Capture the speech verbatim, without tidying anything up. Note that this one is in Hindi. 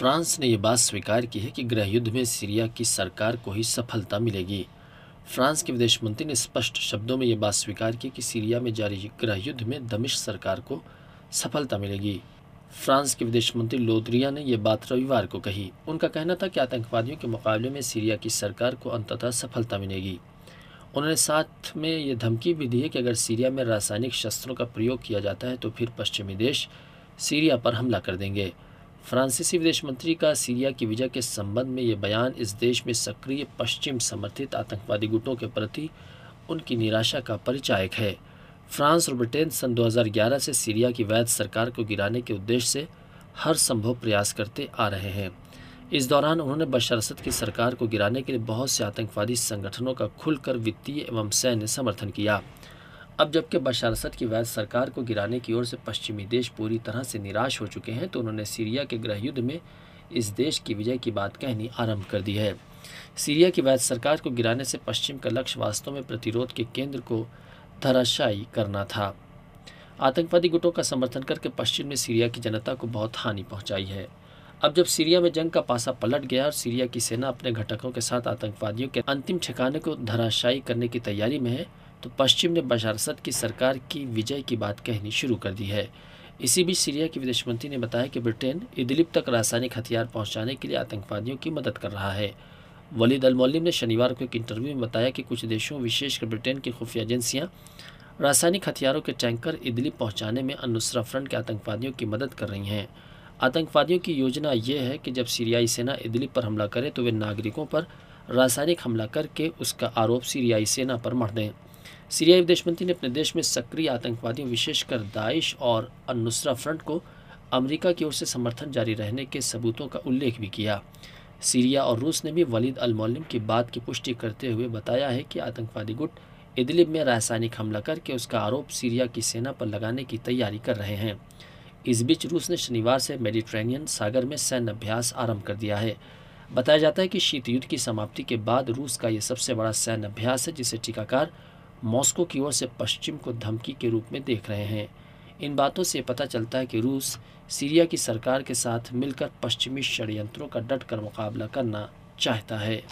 फ्रांस ने ये बात स्वीकार की है कि गृहयुद्ध में सीरिया की सरकार को ही सफलता मिलेगी। फ्रांस के विदेश मंत्री ने स्पष्ट शब्दों में ये बात स्वीकार की कि सीरिया में जारी गृहयुद्ध में दमिश्क सरकार को सफलता मिलेगी। फ्रांस के विदेश मंत्री लोद्रिया ने यह बात रविवार को कही। उनका कहना था कि आतंकवादियों के मुकाबले में सीरिया की सरकार को अंततः सफलता मिलेगी। उन्होंने साथ में ये धमकी भी दी है कि अगर सीरिया में रासायनिक शस्त्रों का प्रयोग किया जाता है तो फिर पश्चिमी देश सीरिया पर हमला कर देंगे। फ्रांसीसी विदेश मंत्री का सीरिया की विजय के संबंध में ये बयान इस देश में सक्रिय पश्चिम समर्थित आतंकवादी गुटों के प्रति उनकी निराशा का परिचायक है। फ्रांस और ब्रिटेन सन दो हज़ार ग्यारह से सीरिया की वैध सरकार को गिराने के उद्देश्य से हर संभव प्रयास करते आ रहे हैं। इस दौरान उन्होंने बशर असद की सरकार को गिराने के लिए बहुत से आतंकवादी संगठनों का खुलकर वित्तीय एवं सैन्य समर्थन किया। अब जबकि बशर असद की वैध सरकार को गिराने की ओर से पश्चिमी देश पूरी तरह से निराश हो चुके हैं, तो उन्होंने सीरिया के गृहयुद्ध में इस देश की विजय की बात कहनी आरंभ कर दी है। सीरिया की वैध सरकार को गिराने से पश्चिम का लक्ष्य वास्तव में प्रतिरोध के केंद्र को धराशायी करना था। आतंकवादी गुटों का समर्थन करके पश्चिम ने सीरिया की जनता को बहुत हानि पहुंचाई है। अब जब सीरिया में जंग का पासा पलट गया और सीरिया की सेना अपने घटकों के साथ आतंकवादियों के अंतिम ठिकाने को धराशायी करने की तैयारी में है, तो पश्चिम ने बशर असद की सरकार की विजय की बात कहनी शुरू कर दी है। इसी बीच सीरिया के विदेश मंत्री ने बताया कि ब्रिटेन इदलिब तक रासायनिक हथियार पहुंचाने के लिए आतंकवादियों की मदद कर रहा है। वलीद अल मौल्लिम ने शनिवार को एक इंटरव्यू में बताया कि कुछ देशों, विशेषकर ब्रिटेन की खुफिया एजेंसियां रासायनिक हथियारों के टैंकर इदलिब पहुंचाने में अन-नुसरा फ्रंट के आतंकवादियों की मदद कर रही हैं। आतंकवादियों की योजना ये है कि जब सीरियाई सेना इदलिब पर हमला करे तो वे नागरिकों पर रासायनिक हमला करके उसका आरोप सीरियाई सेना पर मढ़ दें। सीरियाई विदेश मंत्री ने अपने देश में सक्रिय आतंकवादियों, विशेषकर दाइश और अन-नुसरा फ्रंट को अमेरिका की ओर से समर्थन जारी रहने के सबूतों का उल्लेख भी किया। सीरिया और रूस ने भी वलीद अल मौल्लिम की बात की पुष्टि करते हुए बताया है कि आतंकवादी गुट इदलिब में रासायनिक हमला करके उसका आरोप सीरिया की सेना पर लगाने की तैयारी कर रहे हैं। इस बीच रूस ने शनिवार से मेडिटेरेनियन सागर में सैन्य अभ्यास आरंभ कर दिया है। बताया जाता है कि शीत युद्ध की समाप्ति के बाद रूस का यह सबसे बड़ा सैन्य अभ्यास है, जिसे टीकाकार मॉस्को की ओर से पश्चिम को धमकी के रूप में देख रहे हैं। इन बातों से पता चलता है कि रूस सीरिया की सरकार के साथ मिलकर पश्चिमी षड्यंत्रों का डटकर मुकाबला करना चाहता है।